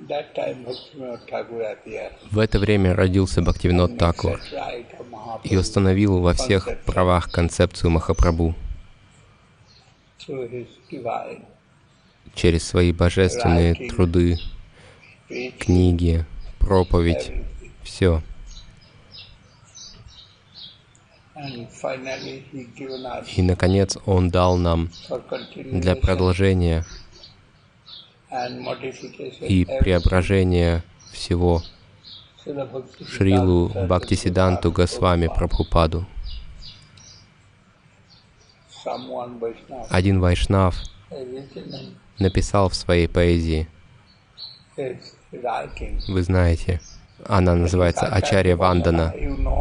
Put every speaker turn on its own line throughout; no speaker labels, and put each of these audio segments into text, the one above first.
В это время родился Бхактивинод Такур и установил во всех правах концепцию Махапрабху через свои божественные труды, книги, проповедь, все. И, наконец, Он дал нам для продолжения и преображения всего Шрилу Бхактисиддханту Госвами Прабхупаду. Один вайшнав написал в своей поэзии, вы знаете, она называется Ачарья Вандана.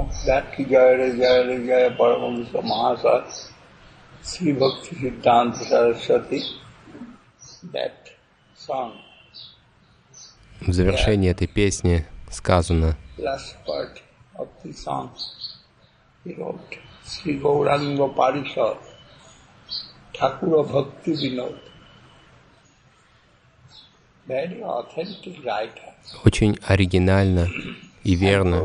В завершении этой песни сказано: очень оригинально и верно.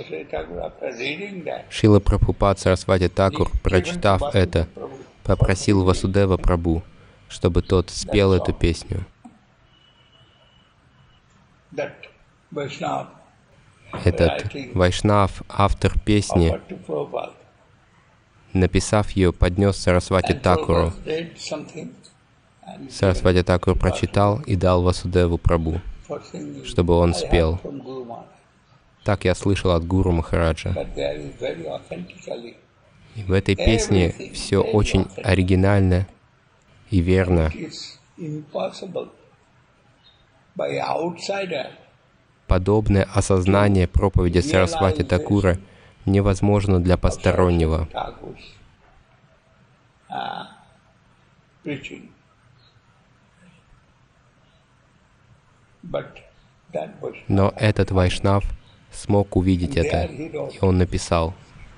Шрила Прабхупад Сарасвати Такур, прочитав это, попросил Васудева Прабху, чтобы тот спел эту песню. Этот вайшнав, автор песни, написав ее, поднес Сарасвати Такуру. Сарасвати Такур прочитал и дал Васудеву Прабху, чтобы он спел. Так я слышал от Гуру Махараджа. И в этой песне все очень оригинально и верно. Подобное осознание проповеди Сарасвати Такура невозможно для постороннего. Но этот вайшнав смог увидеть это, и он написал: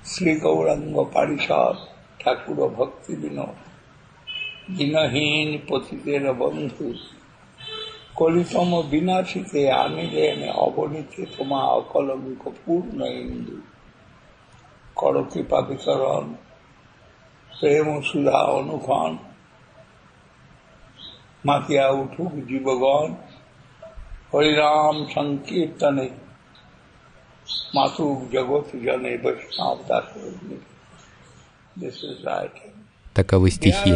কলিতম বিনাশিতে আনিলেন অবনীতে তোমা অকলঙ্ক পূর্ণ ইন্দু কর কৃপা বিতরণ প্রেম সুধা অনুক্ষণ মাতিয়া উঠুক জীবগণ হরিরাম সংকীর্তনে মাতুক জগৎ জনে বৈষ্ণব দাস।
Таковы стихи.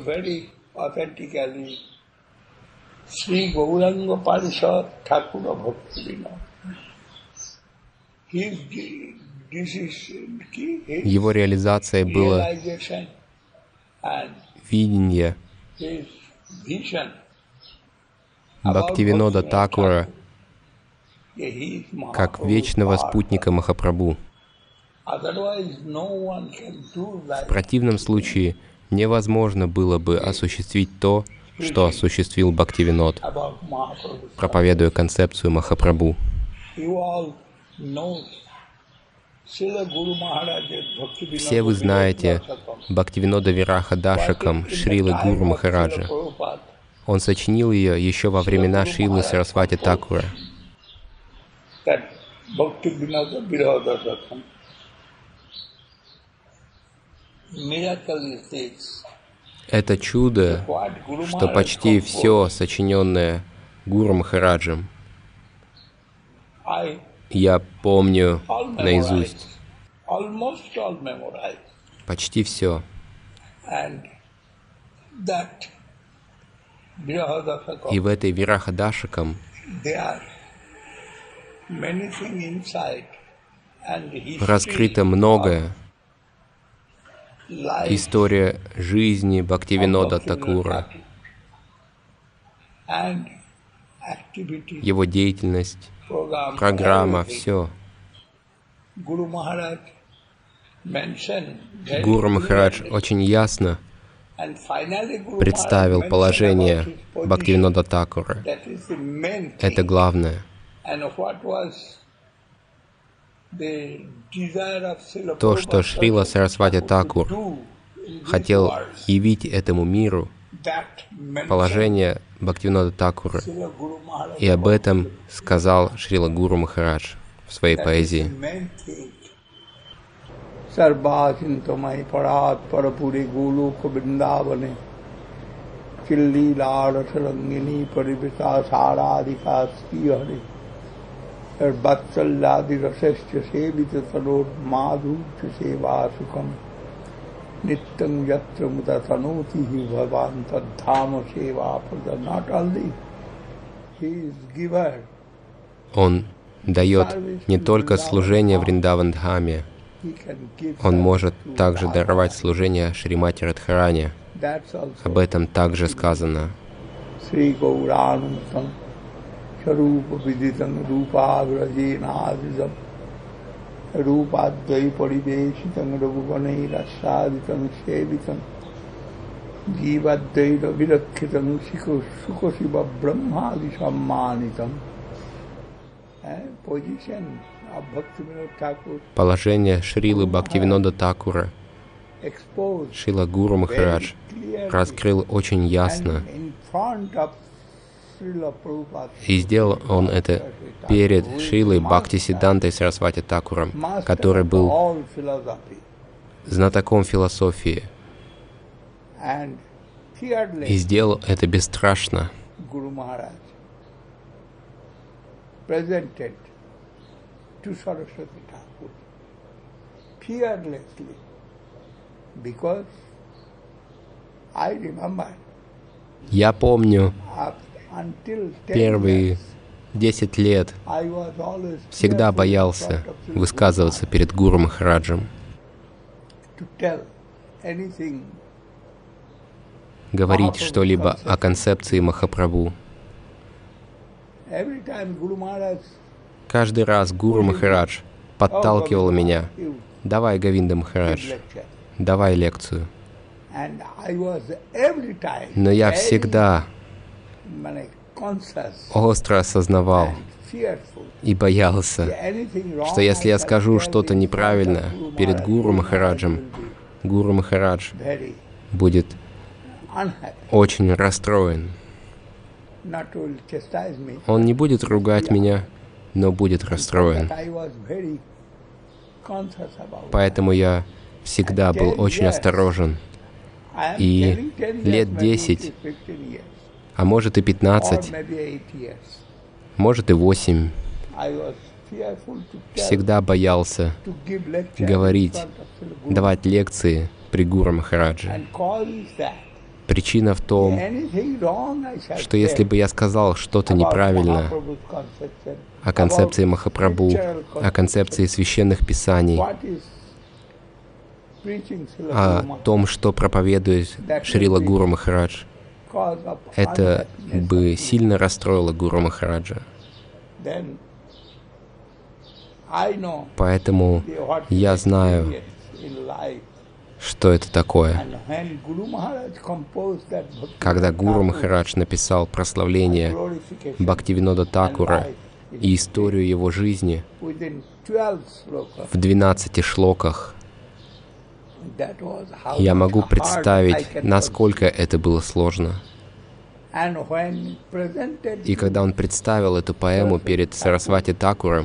Sri Gauranga Parishad Thakura Bhakti Vinod.
Его реализацией было видение Бхактивинода Такура как вечного спутника Махапрабху. В противном случае невозможно было бы осуществить то, что осуществил Бхактивинод, проповедуя концепцию Махапрабху. Все вы знаете Бхактивинода Вираха Дашакам Шрилы Гуру Махараджа. Он сочинил ее еще во времена Шрилы Сарасвати Такура. Это чудо, что почти все, сочиненное Гуру Махараджем, я помню наизусть. Почти все. И в этой Вирахадашакам раскрыто многое. История жизни Бхактивинода Такура, его деятельность, программа, все. Гуру Махарадж очень ясно представил положение Бхактивинода Такура. Это главное. То, что Шрила Сарасвати Такур хотел явить этому миру, положение Бхактивинода Такура. И об этом сказал Шрила Гуру Махарадж в своей поэзии.
Sarvachintamayi parat parapuri goloka vrindavane chillila rasarangini parivita saradhika srihari vatsalyadi rasascha sevita tanor madhurcha seva sukham nityam yatra muta tanotihi bhavan tadhama seva pada. Not only he is giver,
Он дает не только служение Вриндаван-дхаме, он может также даровать служение Шримати Радхарани. Об этом также сказано. Положение Шрилы Бхактивинода Такура Шрила Гуру Махарадж раскрыл очень ясно. И сделал он это перед Шрилой Бхактисиддхантой Сарасвати Такуром, который был знатоком философии. И сделал это бесстрашно.
To Saraswati Thakur fearlessly, because I remember
Я помню, первые 10 лет всегда боялся высказываться перед Гуру Махараджем, говорить что-либо о концепции Махапрабху. Каждый раз Гуру Махарадж подталкивал меня: «Давай, Говинда Махарадж, давай лекцию». Но я всегда остро осознавал и боялся, что если я скажу что-то неправильно перед Гуру Махараджем, Гуру Махарадж будет очень расстроен. Он не будет ругать меня, но будет расстроен. Поэтому я всегда был очень осторожен. И лет 10, а может и 15, может и 8, всегда боялся говорить, давать лекции при Гуру Махарадже. Причина в том, что если бы я сказал что-то неправильно о концепции Махапрабху, о концепции священных писаний, о том, что проповедует Шрила Гуру Махарадж, это бы сильно расстроило Гуру Махараджа. Поэтому я знаю, что это такое. Когда Гуру Махарадж написал прославление Бхактивинода Такура и историю его жизни в 12 шлоках, я могу представить, насколько это было сложно. И когда он представил эту поэму перед Сарасвати Такуром,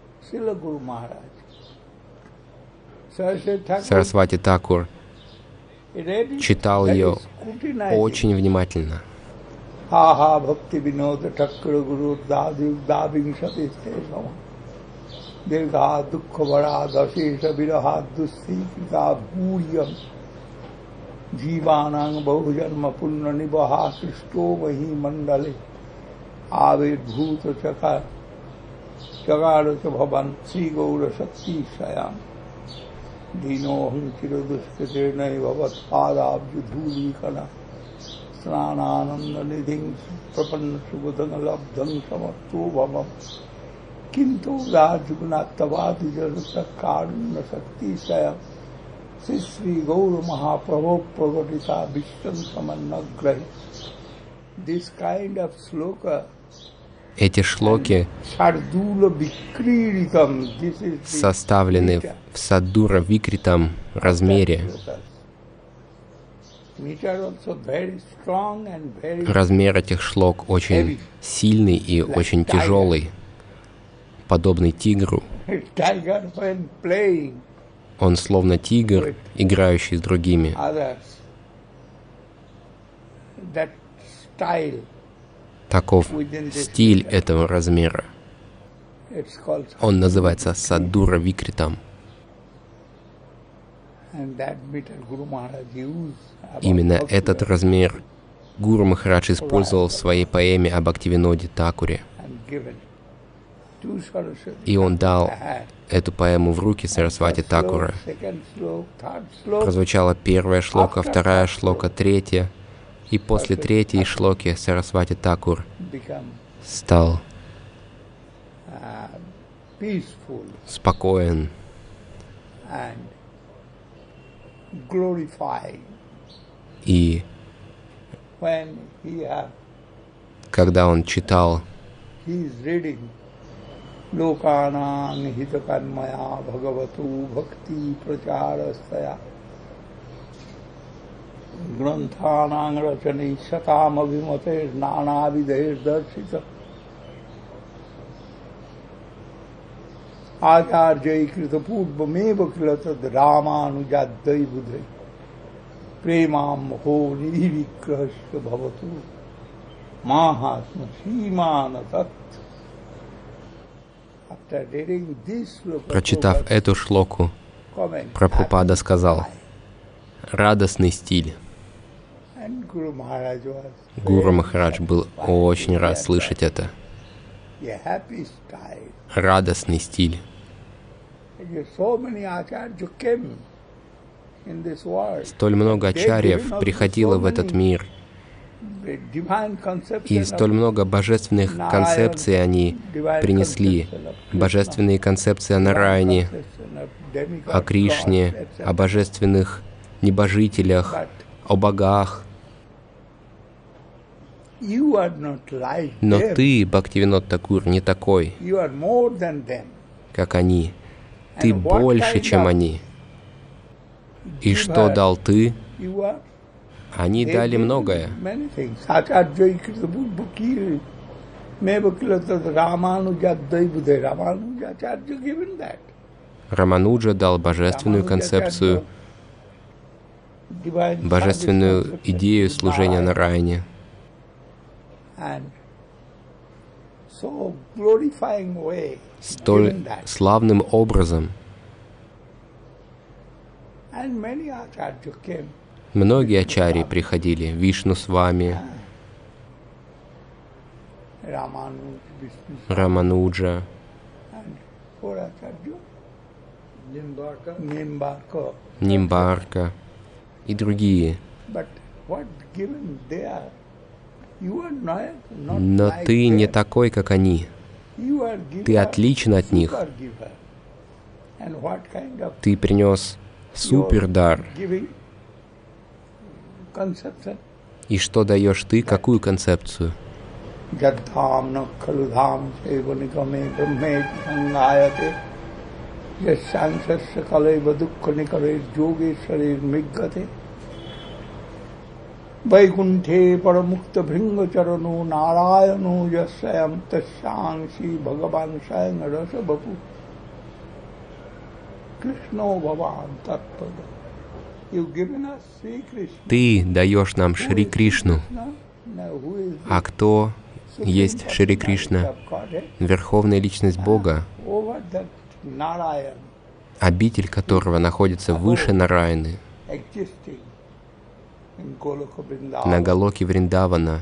Сарасвати Такур читал ее очень внимательно.
Ха-ха, Бхактивинода Такура Гуру Давиншати Стесама Дирга Дукхавара Дашеша Вираха Дусикрита Бурьям Дживанang Bahujanma Punna Nibaha Kristo Mahi Mandale Avid Bhuta Chaka Chagara Chabhavan Sri Gaura Shakti Sayam Dinoham Chiradusketenai Bhavat Padabju Dhuli Kana Sranananda Nidhing Prapanna Subhadanga Labdhang Samatto Bhavam Kinto Rajugunattavadi Jarata Karuna Shakti Sayam Sri Gaura Mahaprabhu Pravatita Vishwan Samannagrahi. This kind of sloka,
эти шлоки составлены в саддура викритам размере. Размер этих шлок очень сильный и очень тяжелый, подобный тигру. Он словно тигр, играющий с другими. Таков стиль этого размера. Он называется Саддура Викритам. Именно этот размер Гуру Махарадж использовал в своей поэме о Бхактивиноде Такуре. И он дал эту поэму в руки Сарасвати Такура. Прозвучала первая шлока, вторая шлока, третья. И после третьей шлоки Сарасвати Такур стал спокоен и когда он читал Локанан хитаканмая бхагавату бхакти прачарастая грантханан рачани сатам абхиматер нанавидер даршита आचार्यकृत पूर्वमेव किल तद रामानुजाद्वै बुधै प्रेमां हो निर्विग्रहस्य भवतु माहात्म सीमान तत्. Прочитав эту шлоку, Прабхупада сказал: радостный стиль. Гуру Махарадж был очень рад слышать это. Радостный стиль. Столь много ачарьев приходило в этот мир, и столь много божественных концепций они принесли. Божественные концепции о Нараяне, о Кришне, о божественных небожителях, о богах. Но ты, Бхактивинод Такур, не такой, как они. Ты больше, чем они. И что дал ты? Они дали многое. Рамануджа дал божественную концепцию, божественную идею служения Нараяне. Столь славным образом. Многие ачарьи приходили, Вишну с вами, Рамануджа, Нимбарка и другие. Но ты не такой, как они. Ты отличен от них. Ты принес супердар. И что даешь ты, какую концепцию?
Vaikunte paramukta bhringa charano narayano yasayam tasyansi bhagavan sayang rasa bapu Krishno bhavan tattpada. You've given us Sri Krishna.
Ты даешь нам Шри Кришну. А кто есть Шри Кришна? Верховная личность Бога, обитель которого находится выше Нараяны, на Галоке Вриндавана,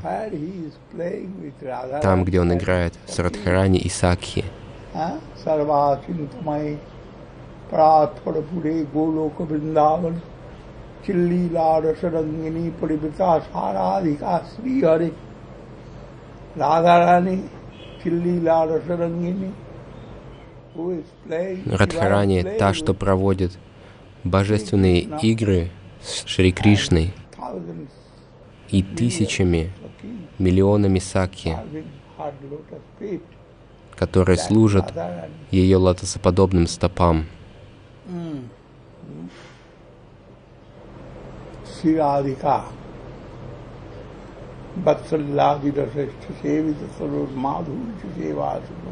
там, где он играет с Радхарани и Сакхи. Радхарани — та, что проводит божественные игры с Шри Кришной и тысячами, миллионами сакхи, которые служат ее лотосоподобным стопам.
Sri Radhika, Vatsaladi Raseshta Sevita Sarur Madhurya Sevasuka.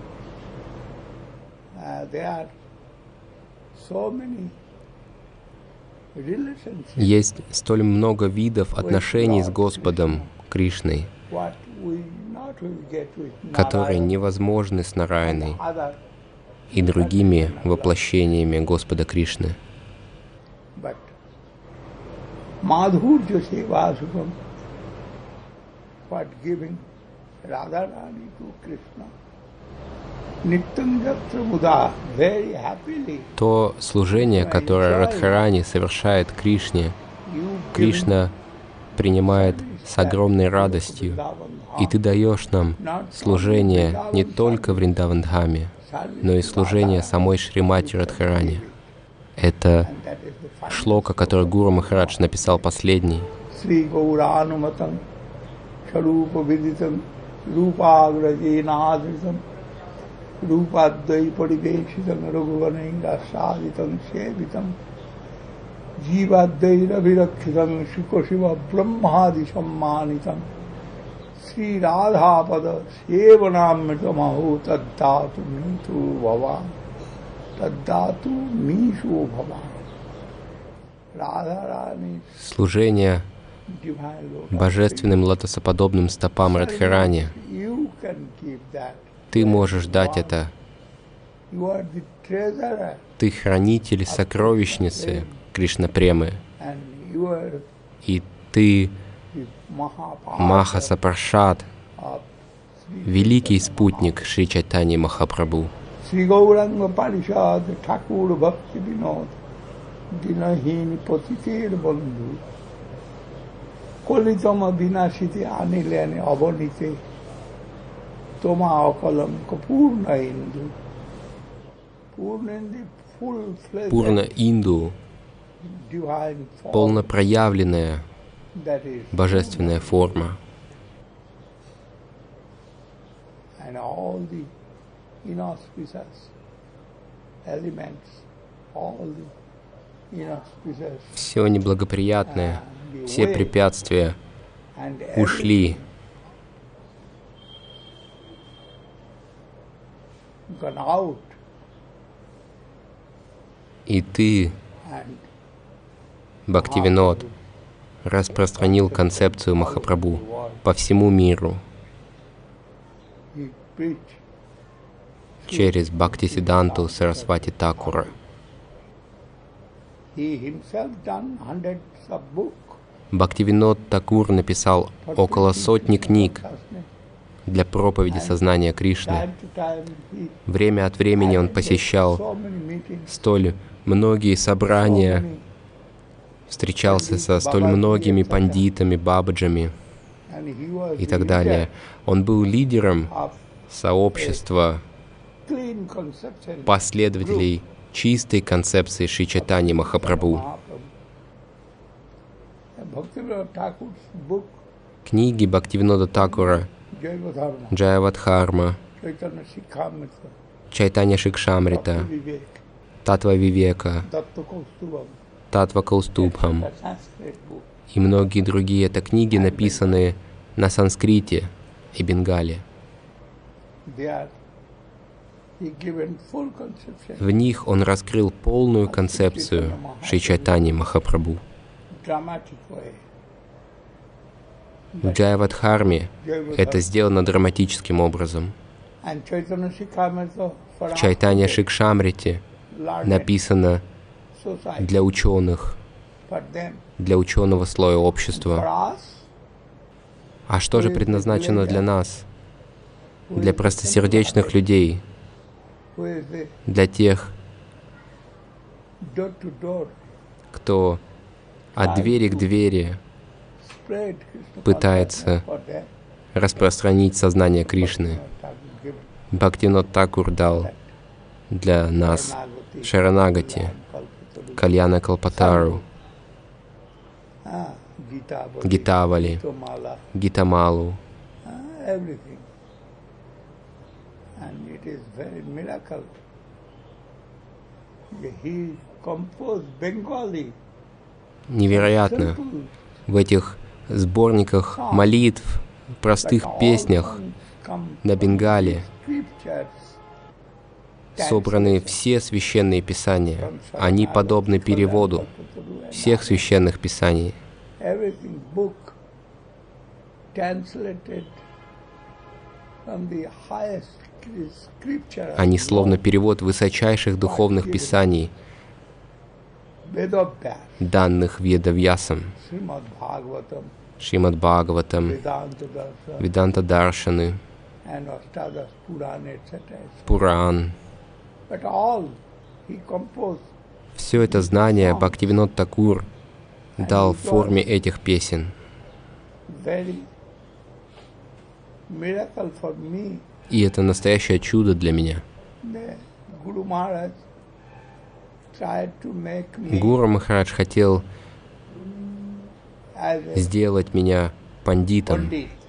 There are so many relationships,
Есть столь много видов отношений с Господом Кришной,
what we not will get with
которые
Narayana
невозможны с Нараяной
other,
и другими воплощениями Господа Кришны.
but Madhurya Sevasukam, what giving Radharani to Krishna, Nityam Yatra Muda, very happily.
То служение, которое Радхарани совершает Кришне, Кришна принимает с огромной радостью, и Ты даешь нам служение не только в Вриндавандхаме, но и служение самой Шримати Радхарани. Это шлока, который Гуру Махарадж написал последний.
Sri Gauranumatan Sharupa Viditam Rupagrajena Rupadai Pariveshitam Raghuvanenga Saditam Sevitam Jivadai Ravirakhitam Shukashiva Brahmadi Sammanitam Sri Radhapada Sevanamritamaho Taddatu Mitu Bhava Taddatu Mishu Bhava Radharani
Служение
Divine Lord.
божественным лотосоподобным стопам Радхарани.
You can give that.
Ты можешь дать это.
You are the treasurer
Ты хранитель сокровищницы Кришна-премы.
and you are
И ты
the Mahaprabhu
Махасапаршад,
of
великий спутник Шри Чайтаньи Махапрабху.
Sri Gauranga Parishad Thakur Bhakti Vinod Dinahini Patitir Bandhu Kolitama Vinashiti Anilani Avanite Toma Akalam Kapurna Hindu Purna in the full-fledged
Пурна Инду,
divine form
полнопроявленная
that is
божественная форма.
and all the inauspicious elements, all the inauspicious
Все неблагоприятное, все препятствия
and
ушли,
gone out
и ты,
and
Бхактивинод, распространил концепцию Махапрабху по всему миру
he preached
через Бхактисиддханту Сарасвати Такура.
he himself done hundreds of books.
Бхактивинод Такур написал около сотни книг для проповеди сознания Кришны.
Time to time he
Время от времени он посещал
so many meetings,
столь многие
so
собрания,
many,
встречался со столь многими пандитами, бабаджами
and he was
и
the
так далее. Он был лидером
leader of
сообщества
clean conception
последователей чистой концепции Шри Чайтаньи Махапрабху.
Mahaprabhu. Bhaktivinoda Thakur's book
Книги Бхактивинода Такура,
Jayavadharma,
Джаявадхарма,
Chaitanya Sikhamrita,
Чайтанья Шикшамрита,
Vivek,
Татва Вивека,
Tattva Kaustubham,
Татва Каустубхам
the Sanskrit book.
и многие другие. Это книги, написанные на санскрите и бенгале.
There he given full conception,
В них он раскрыл полную концепцию Шри Чайтаньи Махапрабху.
dramatic way.
В Джаявадхарме это сделано драматическим образом.
And Chaitanya Sikhamrita for
В Чайтанья Шикшамрите
learned
написано
society,
для ученых,
for them,
для ученого слоя
for
общества.
us,
А что же предназначено для нас? Для простосердечных людей,
who is the
для тех,
door to door,
кто от двери к двери
spread Krishna
пытается
for them.
распространить сознание Кришны.
Given
Бхактивинод Такур дал для нас
Nagati,
Шаранагати,
Kalpataru,
Кальяна Калпатару,
Gita,
Гитавали,
Tomala,
Гитамалу.
everything. And it is very miracle. He composed Bengali,
Невероятно.
simple
в этих сборниках молитв, простых песнях на бенгале собраны все священные писания. Они подобны переводу всех священных писаний. Они словно перевод высочайших духовных писаний, данных Ведавьясом, Шримад Бхагаватам, Веданта Даршаны, Пуран. Все это знание Бхактивинод Такур дал в форме этих песен. И это настоящее чудо для меня. Гуру Махарадж хотел сделать меня пандитом,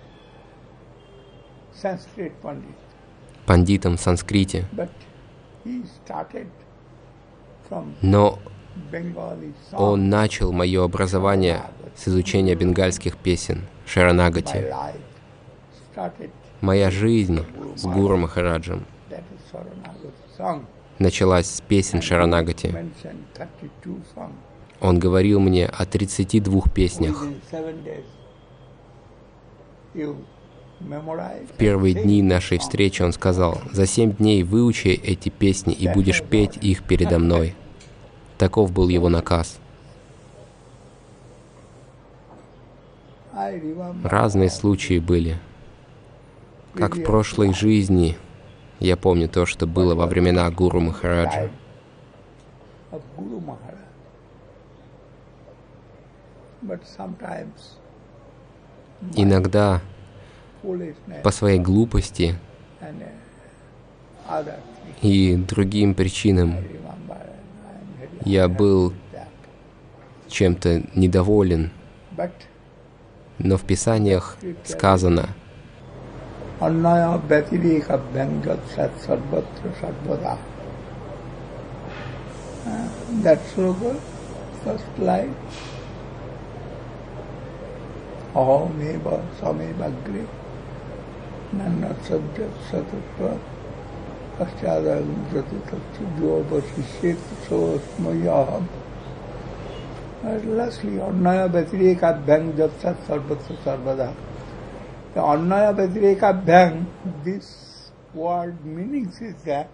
пандитом в санскрите. Но он начал мое образование с изучения бенгальских песен Шаранагати. Моя жизнь с Гуру Махараджем началась с песен Шаранагати. Он говорил мне о 32 песнях. В первые дни нашей встречи он сказал: «За 7 дней выучи эти песни и будешь петь их передо мной». Таков был его наказ. Разные случаи были. Как в прошлой жизни, я помню то, что было во времена Гуру Махараджа. Иногда по своей глупости и другим причинам я был чем-то недоволен, но в Писаниях сказано:
This word meanings is that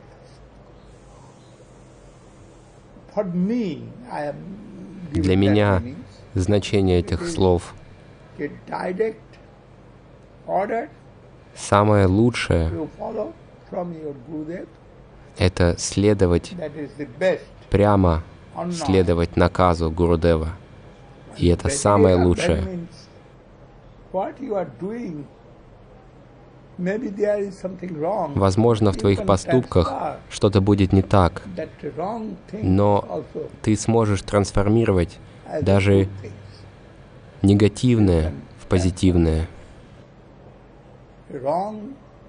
for me, I am
Для меня значение этих слов
a direct order
самое лучшее
you follow from your Gurudev.
— это следовать
That is the best.
прямо, следовать наказу Гурудева. И это самое лучшее.
What you are doing, maybe there is something wrong.
Возможно, в твоих поступках что-то будет не так,
That wrong thing
но
also
ты сможешь трансформировать
as
даже
good things.
негативное в позитивное.
Wrong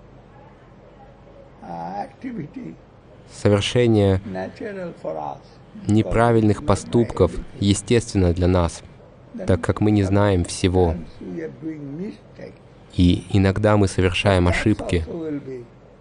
activity
Совершение
natural for us.
неправильных поступков естественно для нас, так как мы не знаем всего.
We are doing mistake.
И иногда мы совершаем ошибки.
Also will be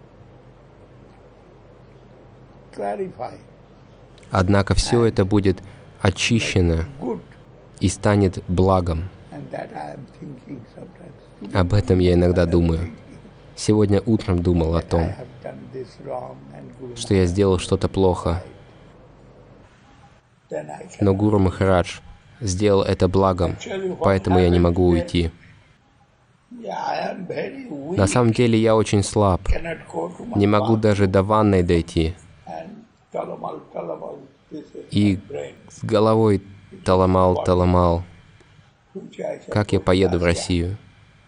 clarified.
Однако все это будет очищено
Good.
и станет благом.
And that I am thinking sometimes.
Об этом я иногда думаю. Сегодня утром думал о
I
том,
have done this wrong and Guru
что я сделал что-то плохо,
then I can.
но Гуру Махарадж сделал это благом, поэтому я не могу уйти.
Yeah, I am very weak.
На самом деле я очень слаб,
Cannot go to my
не могу даже до ванной дойти,
and talamal, this is
и
brain.
с головой таламал.
Which I can
Как я поеду в Россию?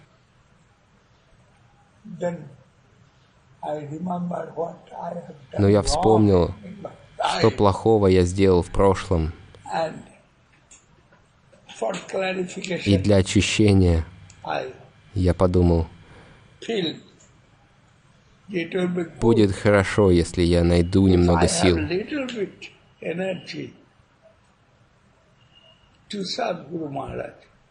Then I remember what I have done
Но я
wrong
вспомнил,
in my
что
life.
плохого я сделал в прошлом.
And for
И
clarification,
для очищения
I
я подумал,
feel it will be good
будет хорошо, если я найду немного
if I
сил,
have little bit energy to serve Guru Maharaj.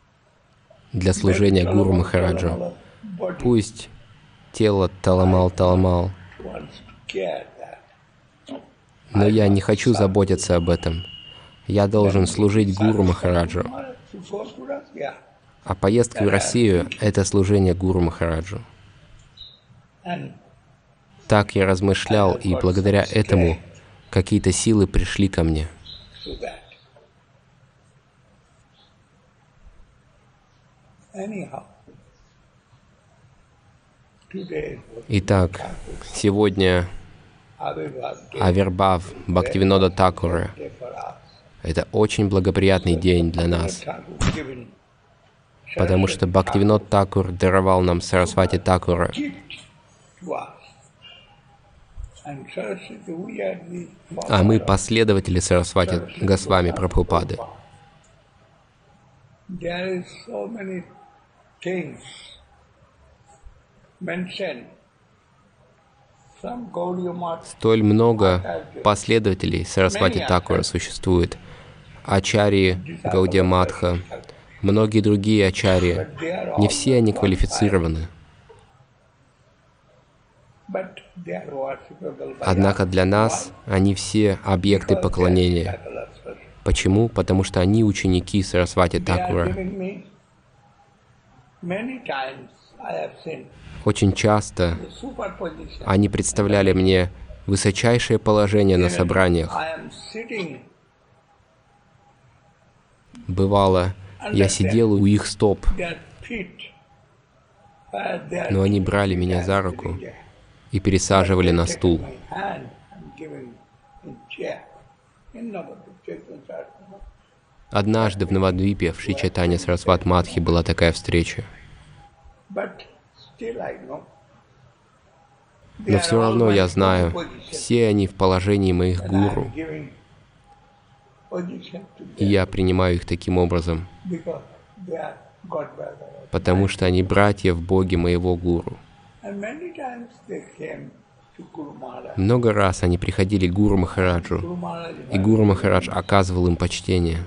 для служения Гуру Махараджу. Пусть тело таламал, но я не хочу заботиться об этом. Я должен служить Гуру Махараджу. А поездка в Россию — это служение Гуру Махараджу. Так я размышлял, и благодаря этому какие-то силы пришли ко мне. Итак, сегодня Авирбхав Бхактивинода Такура — это очень благоприятный день для нас, потому что Бхактивинод Такур даровал нам Сарасвати Такура. А мы последователи Сарасвати Госвами Прабхупады. Столь много последователей Сарасвати Такура существует. Ачарьи Гаудия Матха, многие другие ачарьи. Не все они квалифицированы. Однако для нас они все объекты поклонения. Почему? Потому что они ученики Сарасвати Такура. Очень часто они представляли мне высочайшее положение на собраниях. Бывало, я сидел у их стоп, но они брали меня за руку и пересаживали на стул. Однажды в Навадвипе, в Шри Чайтанья Сарасват Мадхи, была такая встреча. Но все равно я знаю, все они в положении моих гуру, и я принимаю их таким образом, потому что они братья в Боге моего гуру. Много раз они приходили к Гуру Махараджу, и Гуру Махарадж оказывал им почтение.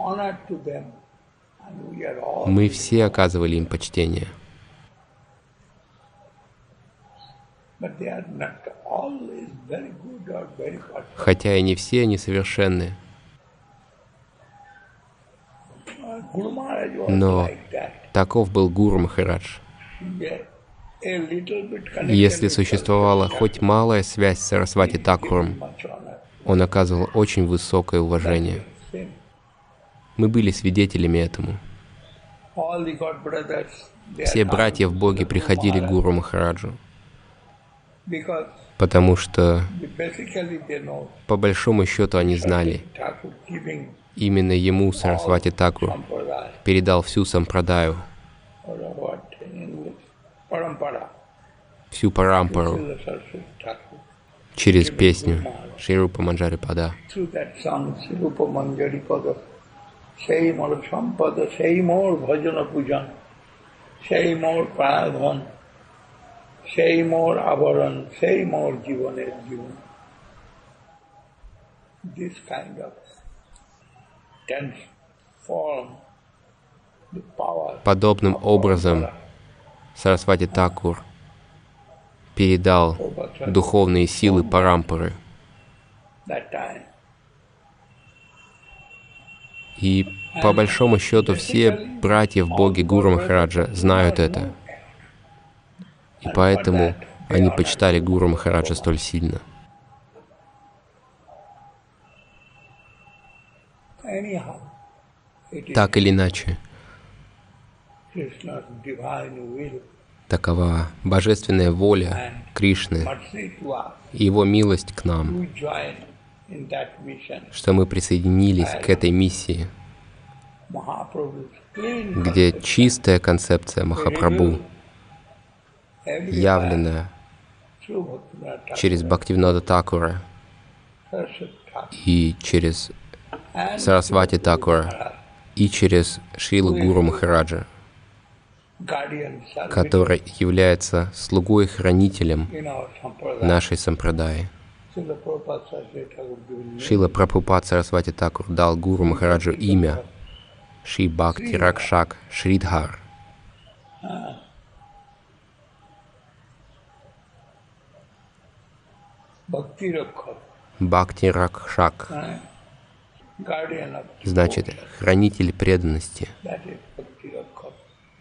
Мы все оказывали им почтение. Хотя и не все они совершенны. Но таков был Гуру Махарадж. Если существовала хоть малая связь с Сарасвати Такуром, он оказывал очень высокое уважение. Мы были свидетелями этому. Все братья в Боге приходили к Гуру Махараджу, потому что, по большому счету, они знали, именно ему Сарасвати Такур передал всю сампрадаю, всю парампару через песню Шри Рупа Манджари Пада. Подобным образом Сарасвати Такур передал духовные силы парампары. И по большому счету все братья в Боге Гуру Махараджа знают это. И поэтому они почитали Гуру Махараджа столь сильно. Так или иначе, такова божественная воля Кришны и Его милость к нам, что мы присоединились к этой миссии, где чистая концепция Махапрабху, явленная через Бхактивинода Такура и через Сарасвати Такура и через Шрилу Гуру Махараджа, который является слугой и хранителем нашей сампрадаи. Шрила Прабхупад Сарасвати Такур дал Гуру Махараджу имя Шри Бхакти Ракшак Шридхар,
Bhakti Rakha,
Бхакти Ракшак,
guardian of
значит хранитель преданности.
that is Bhakti Rakha.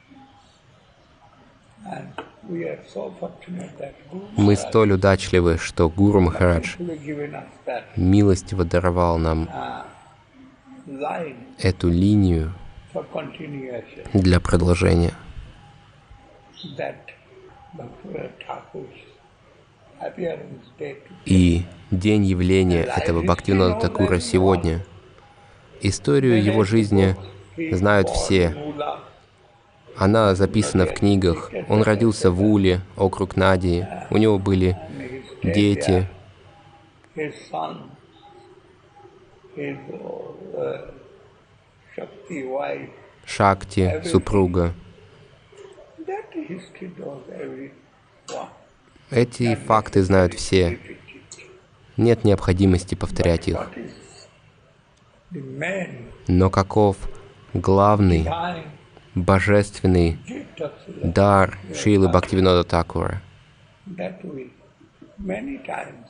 And we are so fortunate that Guru
Мы
Maharaj
столь удачливы, что Гуру Махарадж
has given us that
милостиво даровал нам
line
эту линию
for continuation.
для продолжения.
That Bhaktivinoda Thakur's appearance day to
И день явления этого Бхактивинода Такура сегодня. Историю его жизни знают все. Она записана в книгах. Он родился в Уле, округ Надии. У него были дети.
his son, his Shakti wife,
Шакти, супруга.
that history knows everyone.
Эти факты знают все. Нет необходимости повторять их.
What is the main
Но каков главный,
time
божественный
gift of Srila
дар Шрилы Бхактивинода Такура?
that we many times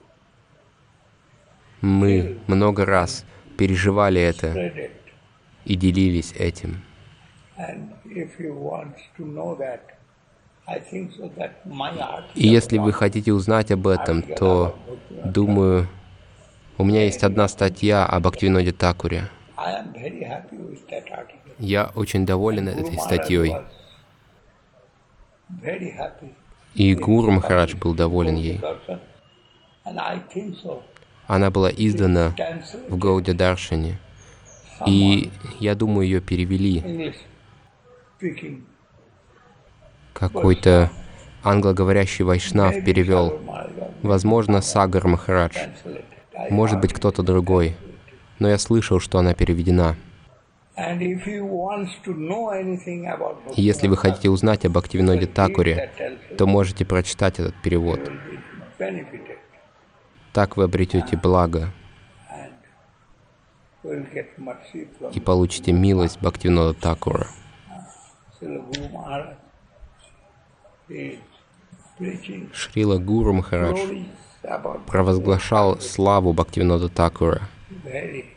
Мы много раз переживали это
read it.
и делились этим.
And if you want to know that, I think so that my article
И если вы хотите узнать об этом, то, думаю, у меня есть одна статья о Бхактивиноде Такуре.
I am very happy with that article.
Я очень доволен этой
Maharaj
статьей.
was very happy.
И Гуру Махарадж был доволен ей.
And I think so.
Она была издана
Translate
в Гауди Даршане. И я думаю, ее перевели.
English speaking.
Какой-то англоговорящий вайшнав перевел. Возможно, Сагар Махарадж. Может быть, кто-то другой. Но я слышал, что она переведена.
And if he wants to know anything about
И если вы хотите узнать об Бхактивиноде Такуре, то можете прочитать этот перевод.
benefited
Так вы обретете благо
and will get mercy from
и получите милость Бхактивинода Такура.
Srila Guru Maharaj. He is preaching
Шрила Гуру Махарадж
stories about
провозглашал славу Бхактивинода Такура
very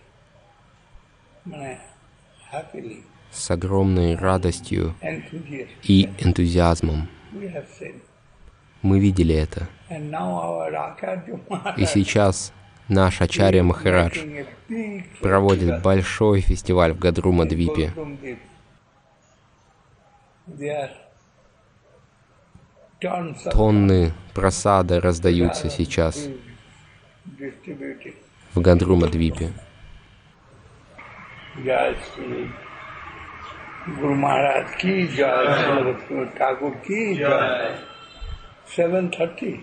happily,
с огромной радостью
enthusiastic.
и энтузиазмом.
We have seen.
Мы видели это.
And now our Acharya
И
Maharaj
сейчас наш Ачарья Махарадж
making a big
проводит большой фестиваль в Гадрума-двипе.
Gurudip. There tons of
Тонны просада раздаются сейчас
distributed.
в Гадрума-двипе.
Jai Shri Guru Maharaj ki jai, Srila Thakur ki jai. 7:30.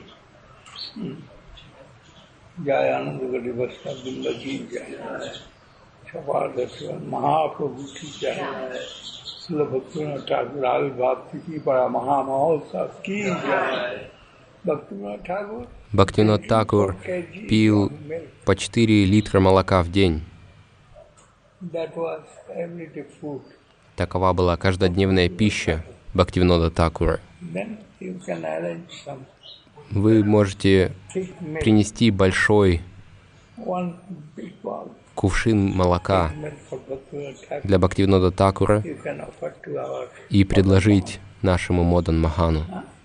Jai Ananda Divasa Binda ki jai. Shapadasya Mahaprabhu ki jai. Srila Bhaktivinoda Thakur Avirbhav Tithi Para Mahamahotsav ki jai. Bhaktivinoda Thakur
Бхактивинод Такур пил по 4 литра молока в день.
that was everyday food.
Такова была каждодневная пища Бхактивинода Такура.
Then you can arrange some
Вы можете
thick milk,
принести большой
one big bowl
кувшин молока
milk for Bhaktivinoda Thakur.
для Бхактивинода Такура
You can offer to our
и предложить нашему Модан Махану.